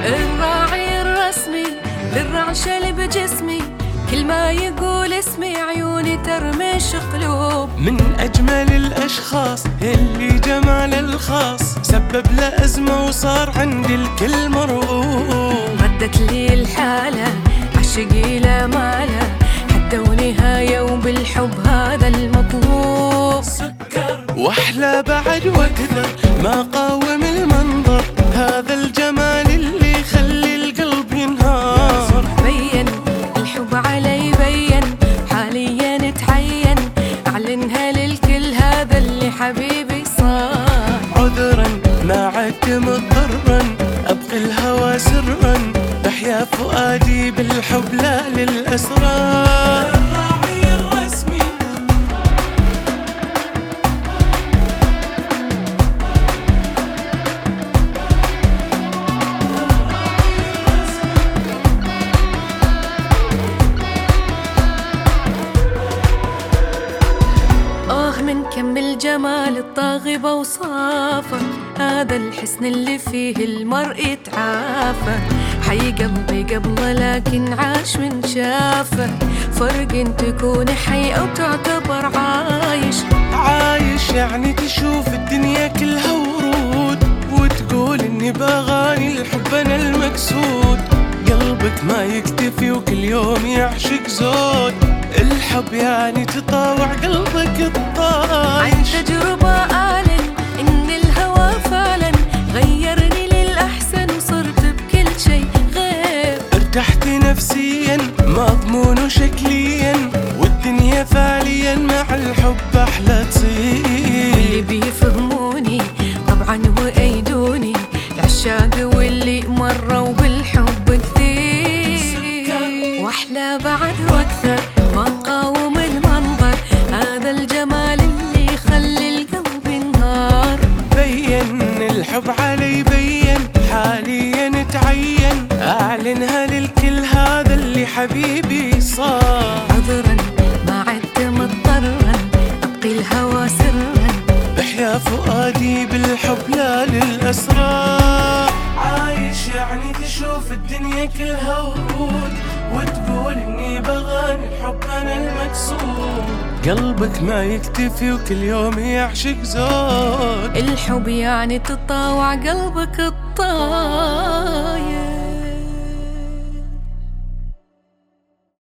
الراعي الرسمي للرعشة اللي بجسمي، كل ما يقول اسمي عيوني ترمش قلوب. من أجمل الأشخاص اللي جمال الخاص سبب له أزمة وصار عند الكل مرغوب. ردت لي الحالة عشقي لا ماله، حتى ونهاية وبالحب هذا المطلوب. سكر وأحلى بعد وأكثر ما قاوم المنظر، هذا الجمال اللي يخلي القلب ينهار. بين الحب علي بين حاليا تعين، أعلنها للكل هذا اللي حبيبي صار. عذرا ما عدت مضطرا أبقي الهوى سرا، بحيا فؤادي بالحب لا للأسرار. الراعي الرسمي من كم الجمال الطاغي بوصافه، هذا الحسن اللي فيه المرء يتعافى. حي قلبي قبله لكن عاش من شافه، فرق تكون حي أو تعتبر عايش. عايش يعني تشوف الدنيا كلها ورود، وتقول اني باغاني الحب انا المقصود. قلبك ما يكتفي وكل يوم يعشق زود، الحب يعني تطاوع قلبك الطايش. عن تجربة أعلن إن الهوى فعلا غيرني للأحسن، وصرت بكل شيء غير. ارتحت نفسيا مضمون وشكليا، والدنيا فعليا مع الحب أحلى تصير. واللي بيفهموني طبعا وأيدوني، العشاق واللي مروا بالحب كثير. وأحلى بعد وأكثر ما قاوم المنظر، هذا الجمال اللي يخلي القلب ينهار. بين الحب علي بين حاليا تعين، أعلنها للكل هذا اللي حبيبي صار. عذرا ما عدت مضطرا أبقي الهوى سرا، بحيا فؤادي بالحب لا للأسرار. عايش يعني تشوف الدنيا كلها ورود، وتقول اني بغاني الحب انا المقصود. قلبك ما يكتفي وكل يوم يعشق زود، الحب يعني تطاوع قلبك الطار.